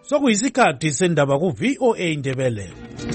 Sokuyisikhathi sendaba ku VOA Indebele.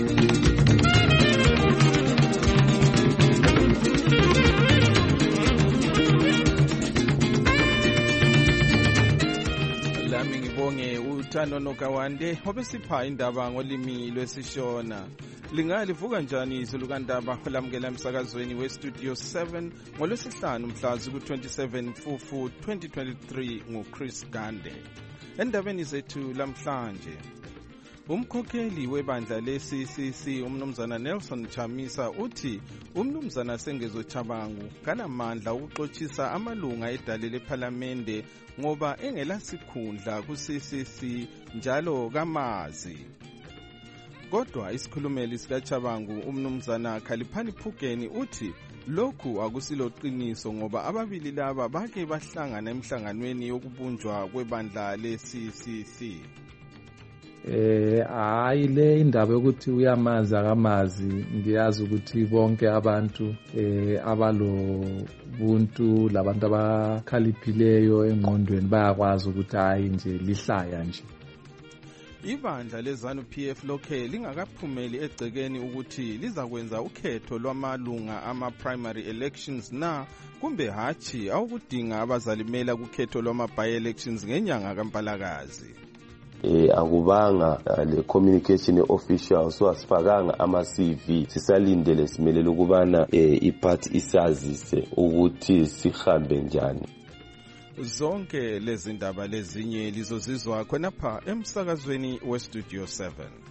Lami ngibonge uThando Nokawande obesipha indaba ngolimi lwesiShona. Lingalivuka njani izulu kandaba olamukela emsakazweni weStudio 7 ngolwesihlanu mhla ku-27 Mfufu 2023 nguChris Gande. Endabeni zethu lamhlanje, umkhokheli webandla le-CCC umnumzana Nelson Chamisa uthi umnumzana Sengezo Chabangu kanamandla ukuxoxisa amalunga edale lephalamende ngoba engelasikhundla ku-CCC njalo kamazi. Kodwa isikhulumeli sikaChabangu umnumzana Khaliphani Phukeni uthi lokhu akusilo qiniso ngoba ababili laba bake bahlangana emhlanganweni yokubunjwa kwebandla le-CCC. Hayi le indaba yokuthi uyamazi akamazi, ngiyazi ukuthi bonke abantu abalobuntu labantu abakhaliphileyo engqondweni bayakwazi ukuthi hayi nje lihlaya nje. Ibandla leZANU-PF lokhe lingakaphumeli egcekeni ukuthi lizakwenza ukhetho lwamalunga ama-primary elections na kumbe hachi awukudinga abazalimela kukhetho lwama-by-elections ngenyanga kaMpalakazi. Akubanga le communication official so asifakanga ama-CV, sisalindele simelele ukubana iparty isazise ukuthi sihambe njani. Zonke lezi ndaba lezinye lizozizwa khonapha emsakazweni weStudio 7.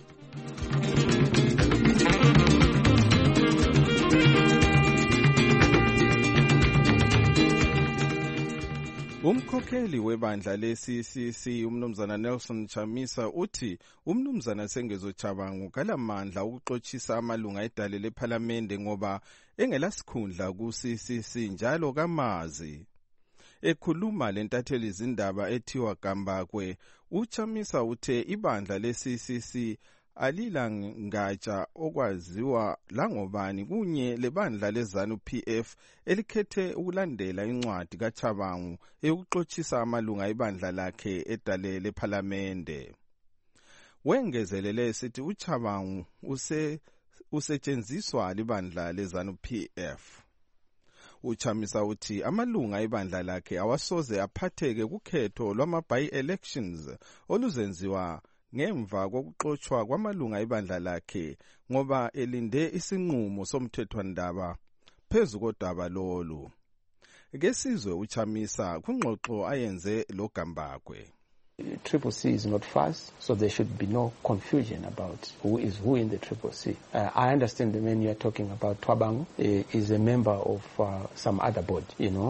Umkhokheli webandla le-CCC umnumzana Nelson Chamisa uthi umnumzana Sengezo Chabangu kalamandla ukuxoxisa amalunga edale lephalamende ngoba engelasikhundla ku-CCC njalo kamazi. Ekhuluma lentatheli izindaba ethiwa Gambakwe, uChamisa uthe ibandla le-CCC alilangatsha okwaziwa langobani kunye lebandla leZANU-PF elikhethe ukulandela incwadi kaChabangu eyokuxoxisa amalunga ebandla lakhe edale lephalamende. Wengezelele esithi uChabangu usetshenziswa libandla leZANU-PF. uChamisa uthi amalunga ebandla lakhe awasoze aphatheke kukhetho lwama-by-elections oluzenziwa ngemva kokuxoxwa kwamalunga ebandla lakhe ngoba elinde isinqumo somthethwandaba phezu kodaba lolu. Kesizwe uChamisa kungxoxo ayenze lo Gambakwe. CCC is not fast, so there should be no confusion about who is who in the CCC. I understand the man you are talking about, Chabangu, is a member of some other body,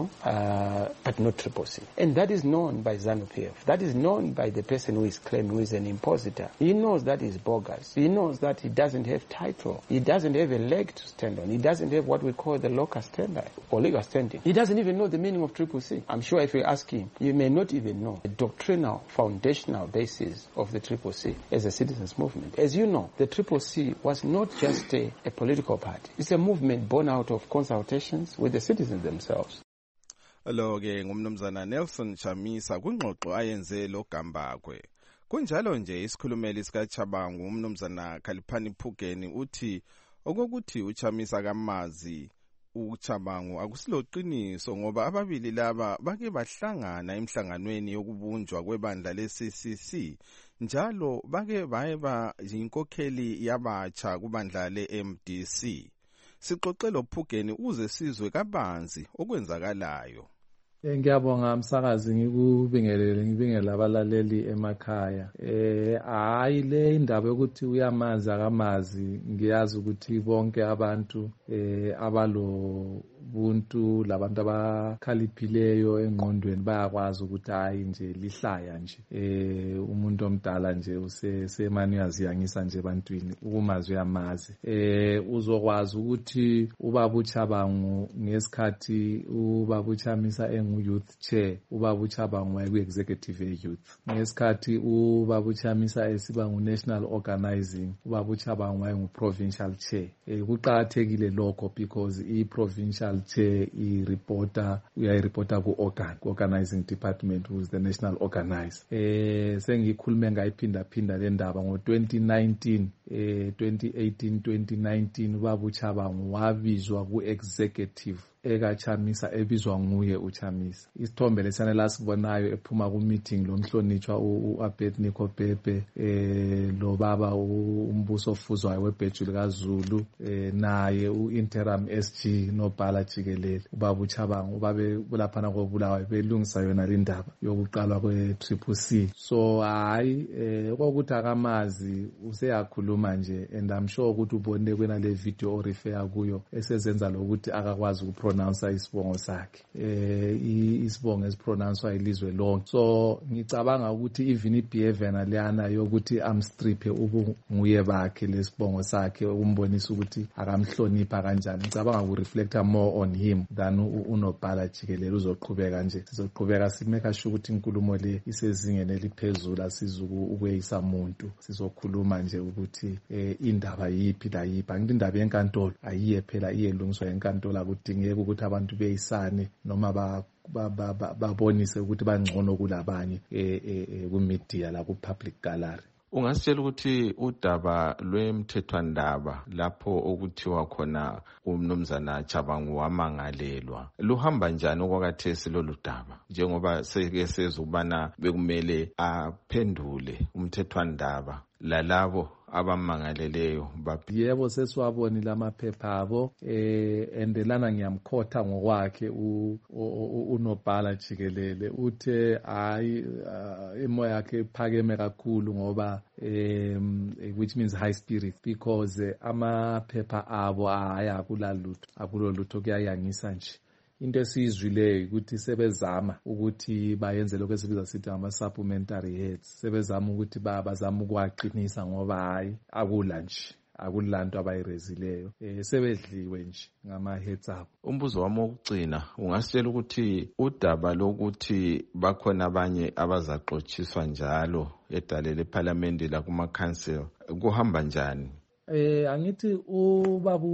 but not CCC. And that is known by ZANU-PF. That is known by the person who is claimed who is an impositor. He knows that is bogus. He knows that he doesn't have title. He doesn't have a leg to stand on. He doesn't have what we call the locus standi or legal standing. He doesn't even know the meaning of CCC. I'm sure if you ask him, you may not even know the doctrinal foundational basis of the CCC as a citizens movement. As you know, the CCC was not just a political party. It's a movement born out of consultations with the citizens themselves. Lo-ke ngumnumzana Nelson Chamisa kungxoxo ayenze lo Gambakwe. Kunjalo nje isikhulumeli sikaChabangu umnumzana Khaliphani Phukeni uthi okokuthi uChamisa kamazi uChabangu akusilo qiniso ngoba ababili laba bake bahlangana emhlanganweni yokubunjwa kwebandla le-CCC njalo bake bayeba inkokheli yabatsha kubandla le-MDC. Sixoxelo Phukeni uze sizwe kabanzi okwenzakalayo. Ngiyabonga umsakazi ngibingelele abalaleli emakhaya. Hayi le indaba yokuthi uyamazi akamazi, ngiyazi ukuthi bonke abantu abalobuntu labantu abakhaliphileyo engqondweni bayakwazi ukuthi hayi nje lihlaya nje. Umuntu omdala nje usemani uyaziyangisa nje ebantwini ukumazi uyamazi. Uzokwazi ukuthi ubaba uChabangu ngesikhathi ubaba uChamisa youth chair, ubaba uChabangu wayeku-executive youth. Ngesikhathi ubaba uChamisa esiba ngu-national organizing, ubaba uChabangu wayengu-provincial chair. Kuqakathekile lokho because i-provincial culture uyayireporta ku-organizing department, who is the national organizer. Sengikhulume ngayiphinda le ndaba ngo-2018 2019 Ubaba uChabangu wabizwa ku-executive ekaChamisa ebizwa nguye uChamisa. Isithombe lesana lasibonayo ephuma ku-meeting lomhlonitshwa u-Abednego Bhebhe lo baba umbuso ofuzwayo webhejuli kaZulu naye u-interim SG nobhala jikelele Ubaba uChabangu babe laphana kobulawayo belungisa yona le ndaba yokuqalwa kwe-CCC. So hayi kokuthi akamazi useyakhuluma nje, and I'm sure ukuthi ubone kwena le video orefer kuyo esezenza lokuthi akakwazi ukupronounce isibongo sakhe. Isibongo esipronouncewa ilizwe lonke. So ngicabanga ukuthi even ibehavior naleyana yokuthi amstriphe ubunguye bakhe lesibongo sakhe umbonisa ukuthi akamhlonipha kanjani, ngicabanga ukureflecta more on him than unobhala jikelele. Uzoqhubeka nje, sizoqhubeka simeka sure ukuthi inkulumo le isezingeni eliphezulu, asizuku ukweyisa umuntu. Sizokhuluma nje ukuthi indaba yiphi la yiphi. Angithi indaba yenkantolo ayiye phela iyelungiswa enkantolo, akudingeki ukuthi abantu beyisane noma babonise ukuthi bangcono kulabanye ku-media la ku-public gallery. Ungasitshela ukuthi udaba lwemthethwandaba lapho okuthiwa khona umnumzana Chabangu wamangalelwa luhamba njani okwakhathesi lolu daba, njengoba seke sezubana bekumele aphendule umthethwandaba lalabo abamangaleleyo? Yebo, sesiwabonile amaphepha abo, endelana ngiyamkhotha ngokwakhe unobhala jikelele. Uthe hayi imoya yakhe iphakeme kakhulu ngoba which means high spirit, because amaphepha abo akulo lutho kuyayangisa nje. Into esiyizwileyo ukuthi sebezama ukuthi bayenze lokho esibiza sithi ama-supplementary heads, sebezama ukuthi bazama ukuwaqinisa ngoba hayi akulanto abayirezileyo, sebedliwe nje ngama-heads abo. Umbuzo wami wokugcina, ungasitshela ukuthi udaba lokuthi bakhona abanye abazaxotshiswa njalo edale lephalamende la kuma-council kuhamba njani? Angithi ubaba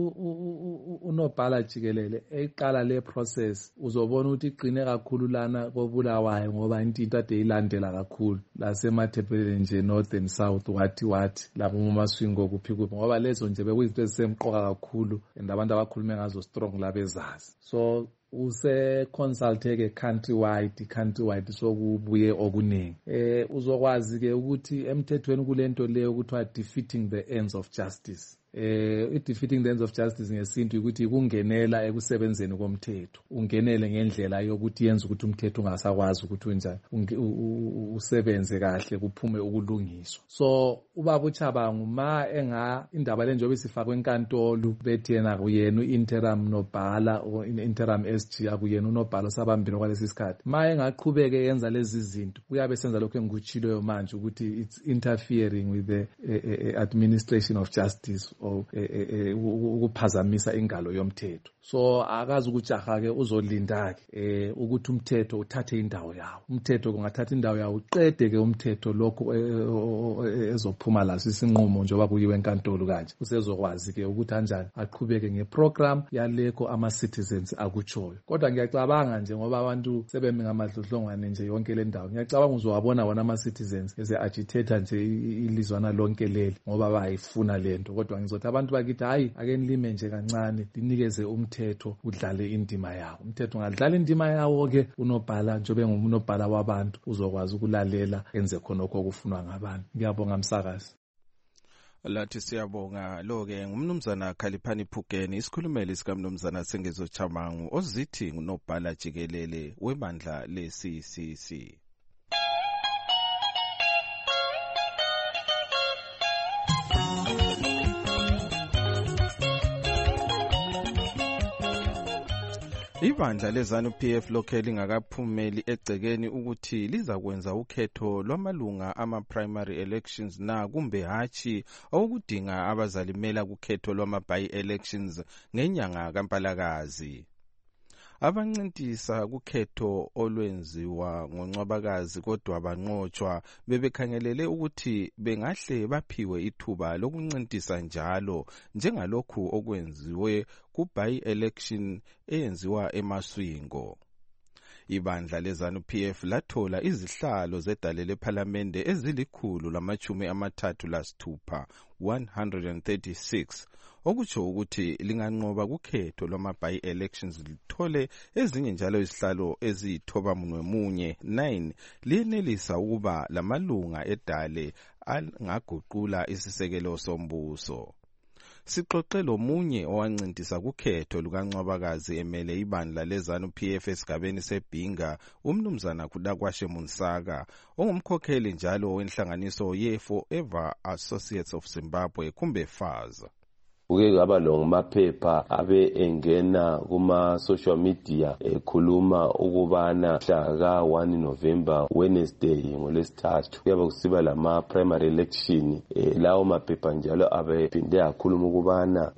unobhala jikelele eqala le process uzobona ukuthi iqine kakhulu lana kobulawayo, ngoba into ade ilandela kakhulu lasemathephelele nje north and south wathi lapho uMaswingo kuphi ngoba lezo nje bekuyizinto ezisemqoka kakhulu and abantu abakhulume ngazo strong labezazi. So use-consulte-ke countrywide sokubuye okuningi. Uzokwazi-ke ukuthi emthethweni kulento leyo kuthiwa defeating the ends of justice. I-defeating the ends of justice ngesintu ukuthi kungenela ekusebenzeni komthetho, ungenele ngendlela yokuthi yenza ukuthi umthetho ungasakwazi ukuthi unjani usebenze kahle kuphume ukulungiswa. So ubaba uChabangu indaba le njengoba isifakwe enkantolo bethi yena kuyena u-interim nobhala interim SG akuyena unobhala osabambile kwalesi sikhathi, engaqhubeke yenza lezi zinto uyabe senza lokho engikutshiloyo manje ukuthi it's interfering with the administration of justice or ukuphazamisa ingalo yomthetho. So akazi ukujaha ke uzolinda-ke ukuthi umthetho uthathe indawo yawo. Umthetho kungathatha indawo yawo uqede ke umthetho lokho ezophuma laso isinqumo njengoba kuyiwe enkantolo kanje. Usezokwazi ke ukuthi kanjani aqhubeke ngeprogram yaleko ama-citizens akutshoyo. Kodwa ngiyacabanga nje ngoba abantu sebemi ngamadlodlongwane nje yonke le ndawo, ngiyacabanga uzowabona wona ama-citizens eze-agitator nje ilizwana lonke leli ngoba bayifuna lento. Kodwa ngizothi abantu bakithi hayi ake nilime nje kancane linikeze umthetho udlale indima yawo. Umthetho ungadlala indima yawo ke unobhala njengoba ngumunobhala wabantu uzokwazi ukulalela enze khonokho okufunwa ngabantu. Ngiyabonga msakazi. Lathi siyabonga. Lo-ke ngumnumzana Khaliphani Phugeni, isikhulumeli sikamnumzana Sengezo Chabangu ozithi ngunobhala jikelele webandla le-CCC. Ibandla leZANU-PF lokhe lingakaphumeli egcekeni ukuthi lizakwenza ukhetho lwamalunga ama-primary elections na kumbe hatshi okudinga abazalimela kukhetho lwama-by elections ngenyanga kaMpalakazi. abancintisa kukhetho olwenziwa ngoNcwabakazi kodwa banqotshwa bebekhangelele ukuthi bengahle baphiwe ithuba lokuncintisa njalo njengalokhu okwenziwe ku-by-election eyenziwa eMaswingo. Ibandla leZANU-PF lathola izihlalo zedale lephalamende ezili-136, 136, okutsho ukuthi linganqoba kukhetho lwama-by-elections lithole ezinye njalo izihlalo eziyithobamunwemunye 9 liyenelisa ukuba lamalunga edale angaguqula isisekelo sombuso. Sixoxe lomunye owancintisa kukhetho lukaNcwabakazi emele ibandla leZANU-PF esigabeni seBhinga, umnumzana Kudakwashe Munsaka, ongumkhokheli njalo wenhlanganiso ye-Forever Associates of Zimbabwe kumbe FAZ. Kuke ngaba maphepha abe engena kuma social media ekhuluma ukubana mhla ka-1 November Wednesday ngolesithathu kuyabe kusiba lama primary election. Lawo maphepha njalo abephinde akhuluma ukubana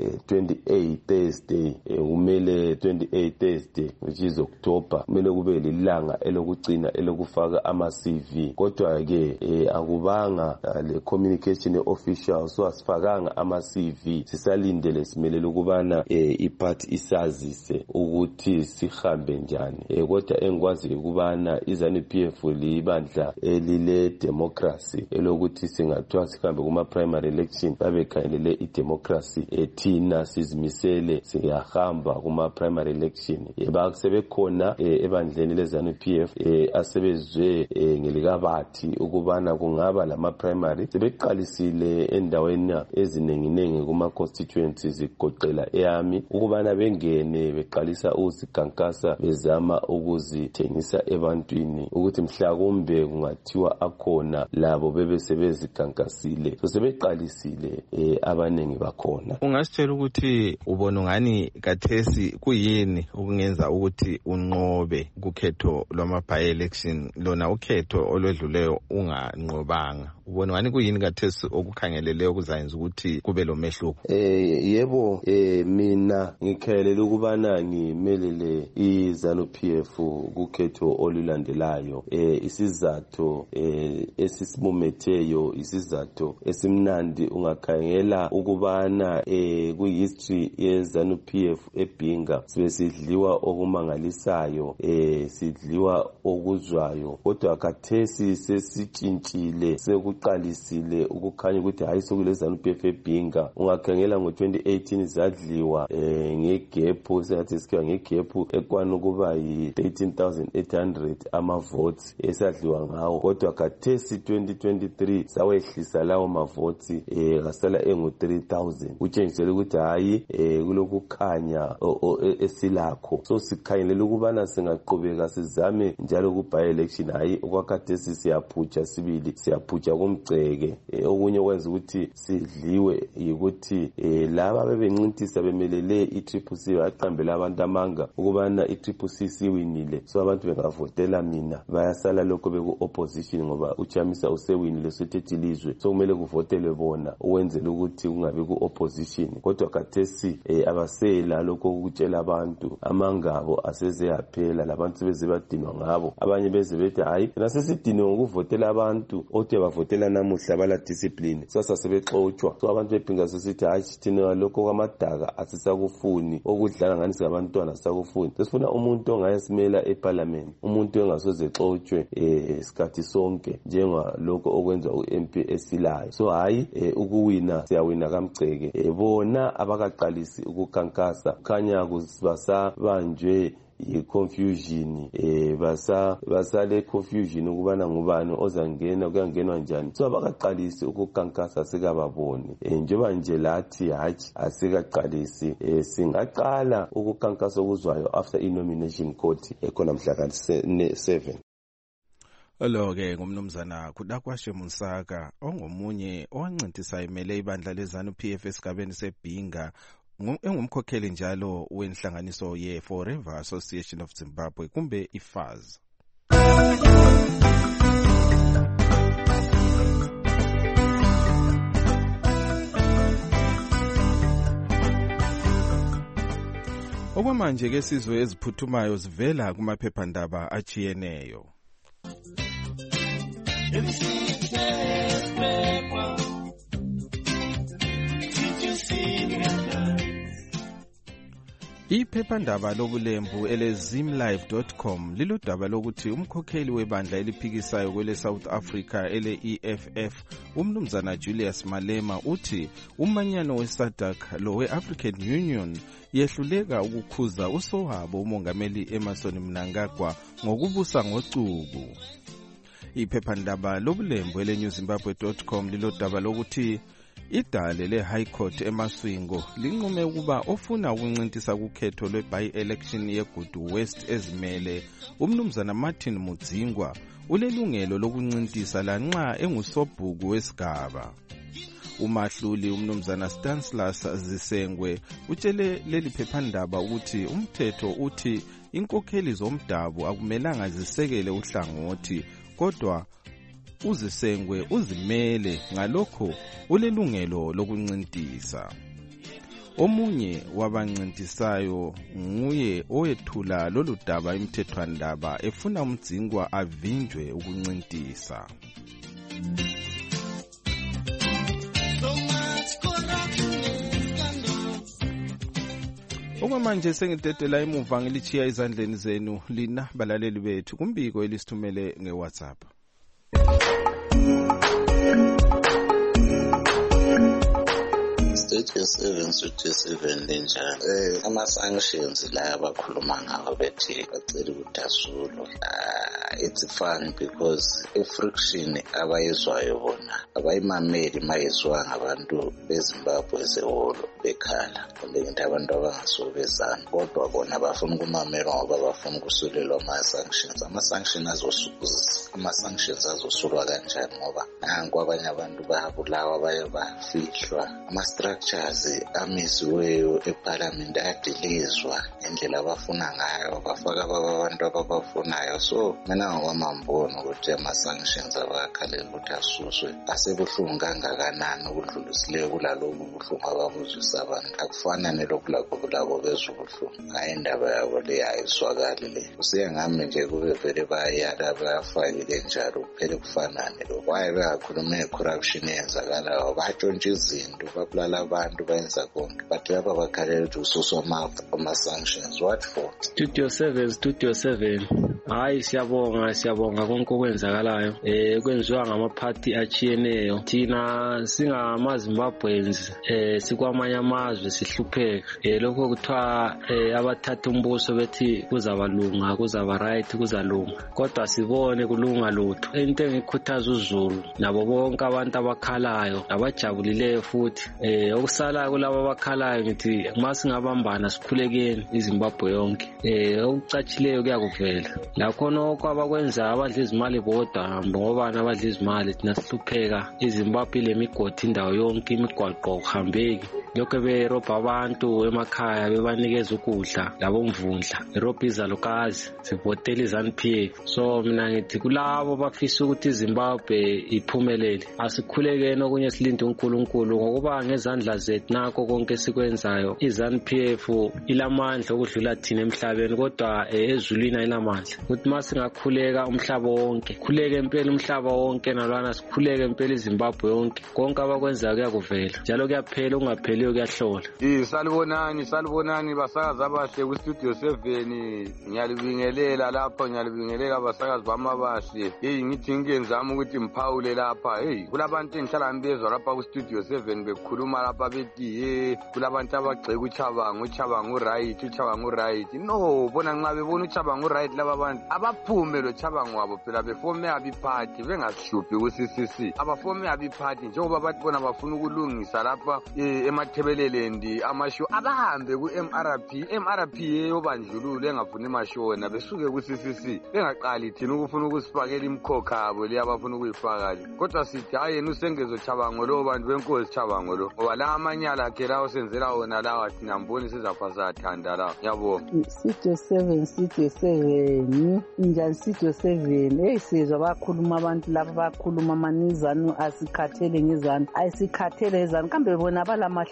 28 Thursday kumele 28 Thursday which is October kumele kube lilanga elokugcina elokufaka ama CV. Kodwa ke akubanga le communication official so asifakanga ama CV. Lindele simelele ukubana iphathi isazise ukuthi sihambe njani. Kodwa engikwazi ukubana iZANU-PF libandla elile democracy elokuthi singathiwa sihambe kuma primary election babekhangelele idemocracy thina sizimisele siyahamba kuma primary election. Bakusebekhona ebandleni leZANU-PF asebezwe ngelikabathi ukubana kungaba lama primary sebeqalisile endaweni ezinenginengi kuma constituencies zigoqela eyami ukubana bengene beqalisa ukuzikankasa bezama ukuzithengisa ebantwini ukuthi mhlakumbe kungathiwa akhona labo bebesebezikankasile so sebeqalisile abanengi bakhona. Ungasitshela ukuthi ubona ngani kathesi kuyini okungenza ukuthi unqobe kukhetho lwama-by-election lona ukhetho olwedluleyo unganqobanga? Ubona ngani kuyini kathesi okukhangeleleyo okuzayenza ukuthi kube lo mehluko? Yebo mina ngikhayelela ukubana ngimelele iZANU-PF kukhetho olulandelayo. Isizathu esisimumetheyo isizathu esimnandi ungakhangela ukubana kuhistory yeZANU-PF eBhinga sibesidliwa okumangalisayo sidliwa okuzwayo kodwa khathesi sesitshintshile sekuqalisile ukukhanya ukuthi hayi sokule ZANU-PF eBhinga. Ungakhangela ngo-2018 zadliwa ngegephu sengathi sikhiwa ngegephu ekwana ukuba yi-13,800 ama-votes esadliwa ngawo kodwa khathesi 2023 sawehlisa lawo ma-votes kasala engu-3,000 kutshengisela ukuthi hayi kulokukhanya esilakho. So sikhangelela ukubana singaqhubeka sizame njalo ku-by-election hayi okwakhathesi siyaphutsha sibili siyaphutsha kumgceke. Okunye kwenza ukuthi sidliwe yikuthi laba bebencintisa bemelele i-CCC baqambela abantu amanga ukubana i-CCC siwinile so abantu bengavotela mina bayasala lokho beku-opposition ngoba uChamisa usewinile sothethi ilizwe so kumele kuvotelwe bona ukwenzela ukuthi kungabi ku-opposition. Kodwa khathesi abasela lokho ukutshela abantu amangabo aseze yaphela labantu sebeze badinwa ngabo abanye beze bethi hayi nasesidinwe ngokuvotela abantu othi bavotela namuhla bala discipline sasa sebexotshwa so abantu bePhinga sesithi hayi thina lokho kwamadaka asisakufuni okudlala ngani singabantwana asisakufuni sifuna umuntu ongayesimela eParliament umuntu engasoze exotshwe isikhathi sonke njengalokho okwenza uMP esilayo. So hayi ukuwina siyawina kamgceke bona abakaqalisi ukukhankasa khanya kusibasabanjwe i-confusion basale confusion ukubana ngubani ozangena kuyangenwa njani so abakaqalisi ukukhankasa sikababoni njengoba nje lathi hathi asikaqalisi singaqala ukukhankasa okuzwayo after i-nomination court ekhona mhla ka-7. Lo-ke ngumnumzana Kudakwashe Munsaka ongomunye owancintisa emele ibandla leZANU-PF esigabeni seBhinga engumkhokheli njalo wenhlanganiso ye-Forever Association of Zimbabwe kumbe iFAZ. Okwamanje ke sizwe eziphuthumayo zivela kumaphephandaba achiyeneyo. Iphephandaba lobulembu elezimlive.com liludaba lokuthi umkhokheli webandla eliphikisayo kwele South Africa ele-EFF umnumzana Julius Malema uthi umanyano we-SADC lo we-African Union yehluleka ukukhuza usowabo umongameli Emmerson Mnangagwa ngokubusa ngocuku. Iphephandaba lobulembu ele-newzimbabwe.com lilodaba lokuthi idale le-High Court eMaswingo linqume ukuba ofuna ukuncintisa kukhetho lwe-by-election yeGudu West ezimele umnumzana Martin Mudzingwa ulelungelo lokuncintisa lanxa engusobhuku wesigaba. Umahluli umnumzana Stanislaus Zisengwe utshele leli phephandaba ukuthi umthetho uthi inkokheli zomdabu akumelanga zisekele uhlangothi kodwa uzisengwe uzimele ngalokho ulelungelo lokuncintisa. Omunye wabancintisayo nguye owethula lolu daba imthethwandaba efuna umdzingwa avinjwe ukuncintisa. Okwamanje sengidedela emuva ngilichiya izandleni zenu lina balaleli bethu kumbiko elisithumele ngeWhatsApp. State 7 linjani ama-sanctions la abakhuluma ngawo bethi bacela ukuthi asulwe. It's fun because i-friction abayizwayo bona abayimameli mayizwa ngabantu beZimbabwe ezeholo bekhala kumbe into abantu abangasobezana kodwa bona bafuna ukumamela ngoba bafuna ukusulelwa ama-sanctions azosulwa kanjani ngoba nanku abanye abantu bayabulawa baye bafihlwa ama-structures amisiweyo eParliament ayadilizwa ngendlela abafuna ngayo bafaka abantu ababafunayo so mina ngokwamambona ukuthi ama-sanctions abakhalela ukuthi asuswe asebuhlungu kangakanani ukudlulisileyo kulalobu buhlungu ababuzisa abantu akufana nelokhu labo bezubuhlungu hayi indaba yabo le ayiswakali le kusiya ngami nje kube vele bayala bayafakile njalo kuphele kufanane lo waye beyakhuluma nge-corruption eyenzakalayo batshontsha izinto babulala abantu bayenza konke but laba bakhalela ukuthi ususwa ama-sanctions what for? Studio 7 hayi siyabonga konke okwenzakalayo kwenziwa ngamaphathi achiyeneyo thina singamaZimbabweans sikwamanye amazwe sihlupheka lokho kuthiwa abathatha umbuso bethi kuzabalunga kuzaba right kuzalunga kodwa sibone kulunga lutho into engikhuthaza uZulu nabo bonke abantu abakhalayo abajabulileyo futhi okusala kulabo abakhalayo ngithi masingabambana sikhulekeni iZimbabwe yonke okucatshileyo kuyakuvela lakhona kwabakwenza abadla izimali bodwa ngobani abadla izimali thina sihlupheka iZimbabwe lemigodi indawo yonke imigwaqo kuhambeki lokho berobha abantu emakhaya bebanikeza ukudla labo mvundla irobha izalukazi sivotela iZANU-PF so mina ngithi kulabo bafisa ukuthi iZimbabwe iphumelele asikhulekeni okunye silinde uNkulunkulu ngokuba ngezandla zethu nakho konke sikwenzayo iZANU-PF ilamandla okudlula thina emhlabeni kodwa ezulwini ayilamandla ukuthi masingakhuleka umhlaba wonke khuleke impela umhlaba wonke nalwana sikhuleke impela iZimbabwe yonke konke abakwenzayo kuyakuvela njalo kuyaphela ungapheliyo kuyahlola. Salibonani basakazi abahle ku-Studio 7 ngiyalibingelela lapha ngiyalibingelela abasakazi bamabahle ngithi ngenzama ukuthi mphawule lapha kulabantu engihlala ngibezwa lapha ku-Studio 7 bekhuluma lapha bethi kulabantu abagxeka uChabangu right no bona nxa bebona uChabangu right laba bantu abaphume lo Chabangu wabo phela befome abiphathi bengasihluphi ku-CCC abafome abiphathi njengoba bathi bona bafuna ukulungisa lapha emathebelelendi amasho abahambe ku-MRP yobandlululo engafuni mashona besuke ku-CCC bengaqali thina ukufuna ukusifakela imkhokha abo le abafuna ukuyifaka le kodwa sithi hayi yena usengezo Chabangu lo bantu benkosi Chabangu lo ngoba la amanyala akhe lawo senzela wona lawa thina mboni sizafa sathanda lawo ngiyabonga. Studio 7 injani Studio 7 sizwa bakhuluma abantu laba bakhuluma manizanu asikhathele ngezanu ayisikhathele ngezanu kambe bona balamahlo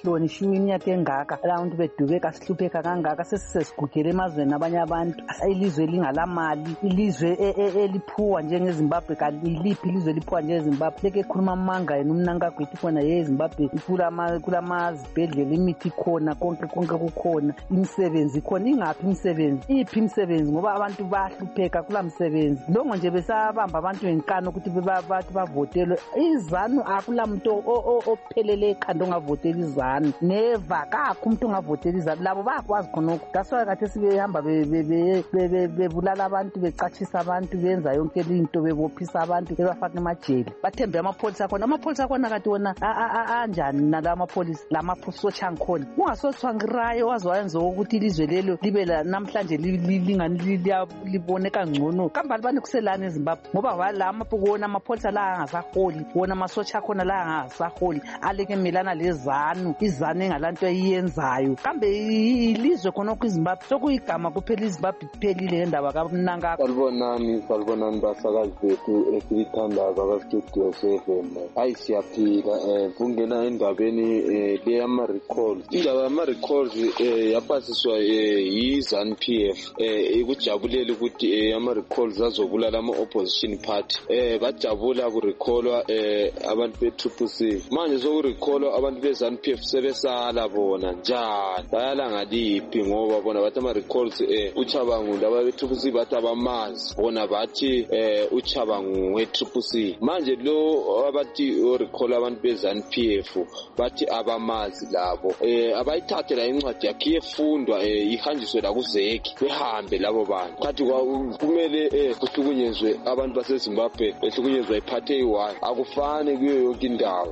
ntoni shiwe iminyaka engaka abantu bedubeka sihlupheka kangaka sesisesigugele emazweni abanye abantu ilizwe lingalamali ilizwe eliphuwa njengeZimbabwe kaliliphi ilizwe liphuwa njengeZimbabwe leke khuluma amanga yena umnankagwethi khona yeZimbabwe kulamazibhedlela imithi khona konke kukhona imisebenzi khona ingaphi imisebenzi iphi imisebenzi ngoba abantu bayahlupheka kula msebenzi longo nje besabamba abantu ngenkani ukuthi bathi bavotelwe izanu akula muntu ophelele ekhanda ongavotela izanu neva kakho umuntu ongavotela izanu labo bayakwazi khonokho gaswa kathi sibehamba bebulala abantu becatshisa abantu benza yonke into bebophisa abantu bebafaka emajele bathembe amapholisa khona kathi wona anjani nala amapholisa lamasotsha angikhona ungasothwangirayo wazoyenza ukuthi ilizwe lelo libe namhlanje lingani liboneka ngcono kambali bani kuselana eZimbabwe ngoba la wona amapholisa la angasaholi wona amasotsha akhona la angasaholi aleke melana lezanu izanu engalanto eyenzayo kambe ilizwe khonokho iZimbabwe sokuyigama kuphela iZimbabwe kuphelile ngendaba kamnanga salibonani basakazi bethu esilithandayo bakastudio 7 hayi siyaphila kungena endabeni le yama-recalls indaba yama-recalls yapasiswa yi-ZANU-PF ikujabulela ukuthi ama-recalls azobulala ama-opposition party bajabula kurecallwa abantu be-CCC manje sokurecallwa abantu be-ZANU-PF sebesala bona njani bayala ngaliphi ngoba bona bathi ama-recalls uChabangu laba be-CCC bathi abamazi bona bathi uChabangu we-CCC manje lo abathi orecall abantu be-ZANU-PF bathi abamazi labo abayithathe la incwadi yakhe yefundwa ihanjiswe la kuzeki behambe labo bantu kathi kumele kuhlukunyezwe abantu baseZimbabwe behlukunyezwa iphathe eyi-1 akufane kuyo yonke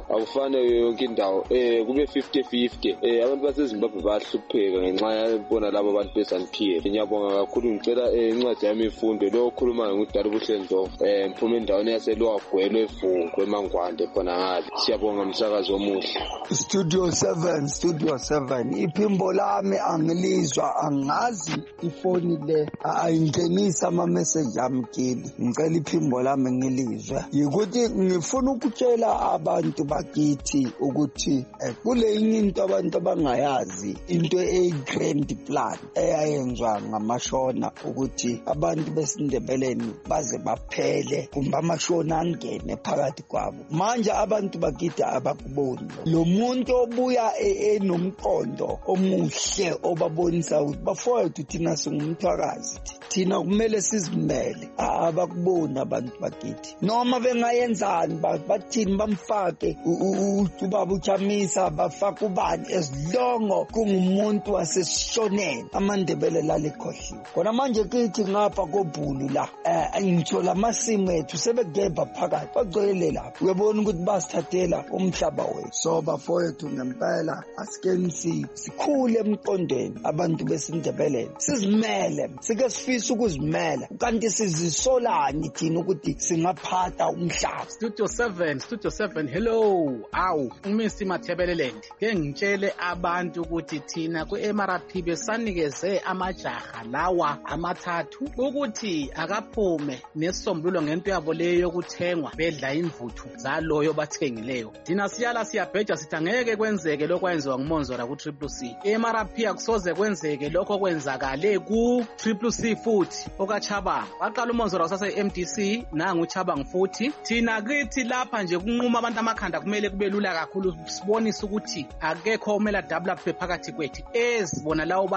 indawo kube 50-50 abantu baseZimbabwe bayahlupheka ngenxa yabona labo bantu be-ZANU-PF ngiyabonga kakhulu ngicela incwadi yami ifunde lo okhulumayo ngudala ubuhlendlovu mphume endaweni yaselwagwelo eVungu eMangwande khona ngale siyabonga msakazi omuhle Studio 7 iphimbo lami angilizwa angazi ifoni le ayingenisa ama-message ami kini ngicela iphimbo lami ngilizwe yikuthi ngifuna ukutshela abantu bakithi ukuthi kule into abantu abangayazi into eyi-grand plan eyayenzwa ngamashona ukuthi abantu besindebeleni baze baphele kumbe amashona angene phakathi kwabo manje abantu bakithi abakuboni lo muntu obuya enomqondo omuhle obabonisa ukuthi bafowethu thina singumthwakazi thina kumele sizimele abakubona abantu bakithi noma bengayenzani bathini bamfake ubaba uChamisa bafaka ubani esilongo kungumuntu wasesishoneni amandebele lalikhohliwe khona manje kithi ngapha kobhulu la ngithola amasimu ethu sebegebha phakathi bagcwele lapho uyabona ukuthi basithathela umhlaba wethu so bafowethu ngempela asikeni sikhule emqondweni abantu besindebeleni sizimele sike sifisa ukuzimela kanti sizisolani thina ukuthi singaphatha umhlaba Studio 7 hello uMr Mathebeleland ke ngitshele abantu ukuthi thina ku-MRP besanikeze amajaha lawa amathathu ukuthi akaphume nesisombululo ngento yabo leyo yokuthengwa bedla imvuthu zaloyo bathengileyo thina siyabheja sithi angeke kwenzeke lokho kwenziwa nguMonzora ku-CCC MRP akusoze kwenzeke lokho kwenzakale ku-CCC futhi okaChabangu waqala uMonzora usase-MDC nangu uChabangu futhi thina kithi lapha nje kunquma abantu amakhanda kumele kube lula kakhulu sibonise ukuthi akekho omela double up phakathi kwethu ezibona lawo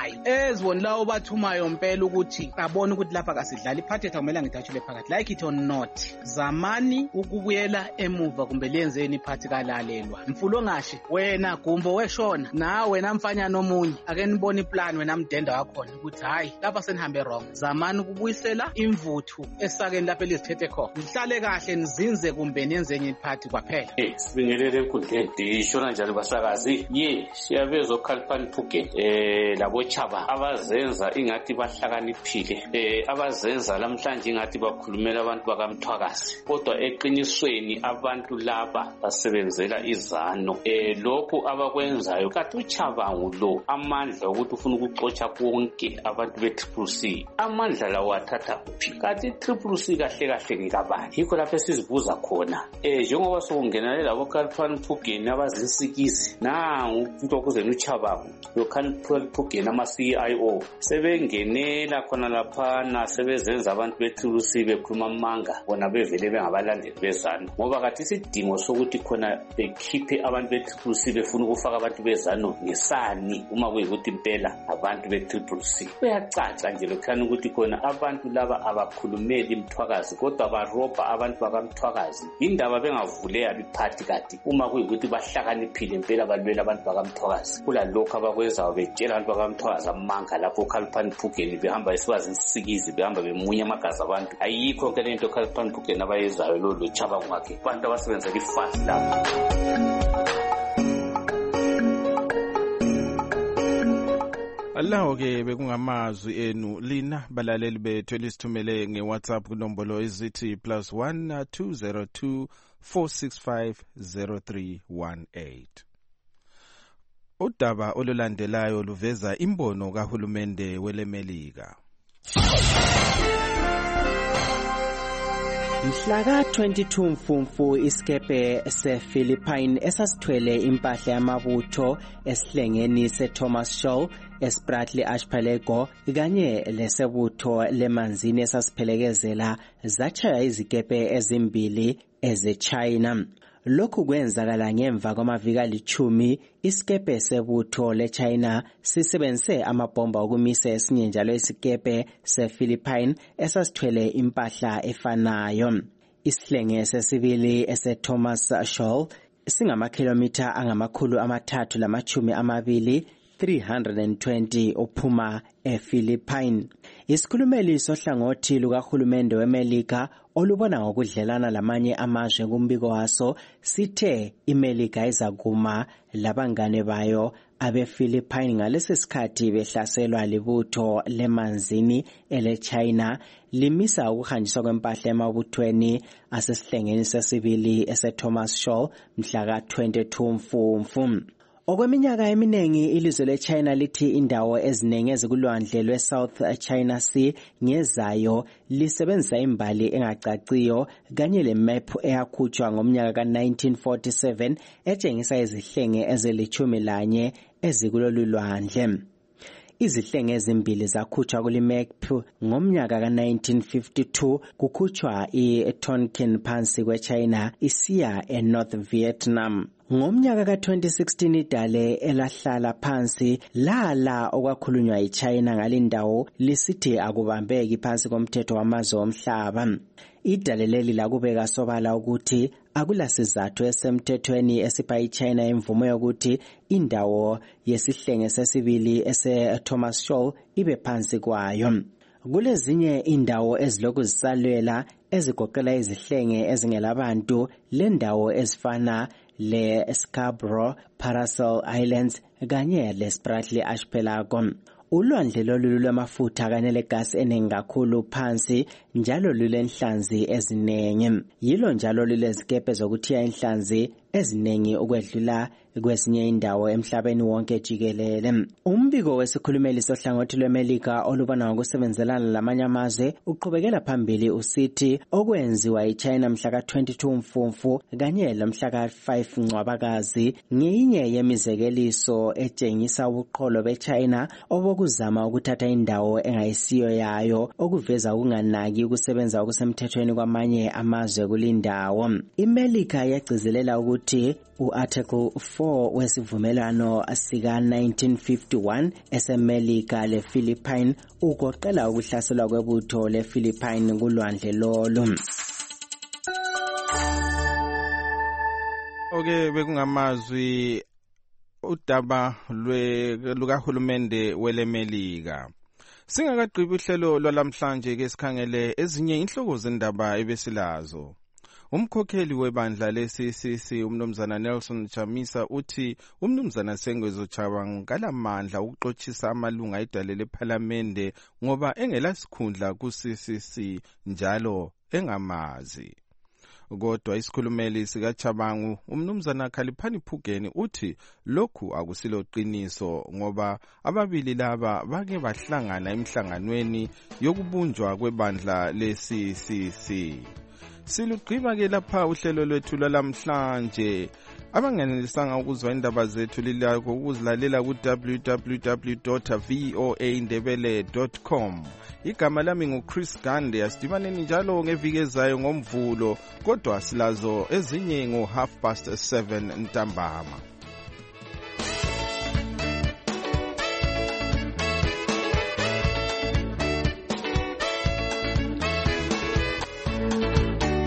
bathumayo mpela ukuthi abone ukuthi lapha kasidlala iphathetha kumele ngidashule phakathi like it or not zamani ukubuyela emuva kumbe lenzeni iphathi kalalelwa mfulo ngashe wena Gumbo weshona nawe namfanyana omunye ake nibone iplan wena mdenda wakhona ukuthi hayi lapha senihambe wrong zamani ukubuyisela imvuthu esakeni lapha elizithethe khona nihlale kahle nizinze kumbe nenze enye iphathi kwaphela sibingelele enkundleni ndishona njalo basakazi siyabezwa uKhalifani Phugen labo Chaba abazenza ingathi bahlakaniphile abazenza lamhlanje ingathi bakhulumela abantu bakamthwakazi kodwa eqinisweni abantu laba basebenzela izano lokhu abakwenzayo kathi uChabangu lo amandla ukuthi ufuna ukuxotsha konke abantu be-CCC amandla lawo athatha uphi kathi i-CCC kahle ngikabani yikho lapho esizibuza khona njengoba sokungenela labo Khalifani Phugen abazinsikisi busy. Nangu uNtokozeni uChabangu loCalipani Phugeni ama-CIO sebengenela khona laphana sebezenza abantu be-Triple-C bekhuluma amanga bona bevele bengabalandeli bezanu ngoba kathi isidingo sokuthi khona bekhiphe abantu be-Triple-C befuna ukufaka abantu bezanu ngesani uma kuyikuthi impela abantu be-Triple-C kuyacaca nje lokhana ukuthi khona abantu laba abakhulumeli imthwakazi kodwa barobha abantu bakamthwakazi indaba bengavuleka biphathi kati uma kuyikuthi bahlakaniphile impela balwela abantu bakamthwakazi kulalokho abakwenzayo betshela abantu bakamthwakazi amanga lapho uCalipani Phugeni behamba esibazi insikizi behamba bemunya amagazi abantu ayikho konke lento uCalipani Phugeni abayenzayo lo Chabangu wakhe abantu abasebenzela ifasi lapho. Alawo ke bekungamazwi enu lina balaleli bethu elisithumele ngeWhatsApp kunombolo ezithi +1 202 465 0318. Udaba olulandelayo luveza imbono kahulumende weleMelika. Mhla ka-22 Mfumfu isikepe sePhilippine esasithwele impahla yamabutho esihlengeni seThomas Shoal eSpratly Archipelago kanye lesebutho lemanzini esasiphelekezela zatshaya izikepe ezimbili ezeChina. Lokhu kwenzakala ngemva kwamaviki ali-10 isikepe sebutho leChina sisebenzise amabhomba okumisa esinye njalo isikepe sePhilippine esasithwele impahla efanayo. Isihlenge sesibili eseThomas Shoal singamakhilomitha angama-320 320 uphuma ePhilippine. Isikhulumeli sohlangothi lukahulumende weMelika olubona ngokudlelana lamanye amazwe kumbiko waso sithe iMelika izakuma labangane bayo abePhilippine ngalesi sikhathi behlaselwa libutho lemanzini eleChina limisa ukuhanjiswa kwempahla emabuthweni asesihlengeni sesibili eseThomas Shoal mhla ka-22 Mfumfu. Okweminyaka eminingi ilizwe leChina lithi indawo eziningi ezikulwandle lweSouth China Sea ngezayo lisebenzisa imbali engacaciyo kanye lemap eyakhutshwa ngomnyaka ka-1947 etshengisa izihlenge ezili-11 ezikulolu lwandle. Izihlenge ezimbili zakhutshwa kulimap ngomnyaka ka-1952 kukhutshwa iTonkin phansi kweChina isiya eNorth Vietnam. Ngomnyaka ka-2016 idale elahlala phansi lala okwakhulunywa iChina ngalindawo lisithi akubambeki phansi komthetho wamazwe omhlaba. Idale leli lakubeka sobala ukuthi akulasizathu esemthethweni esipha iChina imvumo yokuthi indawo yesihlenge sesibili eseThomas Shoal ibe phansi kwayo. Kulezinye indawo ezilokhu zisalwela ezigoqela izihlenge ezingelabantu lendawo ezifana le-Scarborough, Paracel Islands kanye le-Spratly Archipelago. Ulwandle lolu lwamafutha kanye legasi eningi kakhulu phansi njalo lulenhlanzi eziningi. Yilo njalo lulezikepe zokuthiya inhlanzi eziningi ukwedlula kwezinye indawo emhlabeni wonke jikelele. Umbiko wesikhulumeli sohlangothi lweMelika olubona ngokusebenzelana lamanye amazwe uqhubekela phambili usithi okwenziwa iChina mhla ka-22 Mfumfu kanye lomhla ka-5 Ncwabakazi ngeyinye yemizekeliso etshengisa ubuqholo beChina obokuzama ukuthatha indawo engayisiyo yayo okuveza ukunganaki ukusebenza okusemthethweni kwamanye amazwe kulindawo. iMelika yagcizelela ukuthi u-Article 4 wesivumelwano sika-1951 eseMelika lePhilippine ugoqela ukuhlaselwa kwebutho lePhilippine kulwandle lolu. Okay, bekungamazwi udaba lukahulumende weleMelika. Singakagqibi uhlelo lwalamhlanje ke sikhangele ezinye inhloko zendaba ebesilazo. Umkhokheli webandla le-CCC umnumzana Nelson Chamisa uthi umnumzana Sengwezo Chabangu kalamandla ukuxothisa amalunga edale lephalamende ngoba engelasikhundla ku-CCC njalo engamazi. Kodwa isikhulumeli sikaChabangu umnumzana Khalipani Phugeni uthi lokhu akusilo qiniso ngoba ababili laba bake bahlangana emhlanganweni yokubunjwa kwebandla le-CCC. Silugqiba-ke lapha uhlelo lwethu lwalamhlanje. Abangenelisanga ukuzwa indaba zethu lilakho ukuzilalela ku www.voaindebele.com. Igama lami nguChris Gande. Asidibaneni njalo ngeviki ezayo ngomvulo, kodwa silazo ezinye ngo 7:30 ntambama.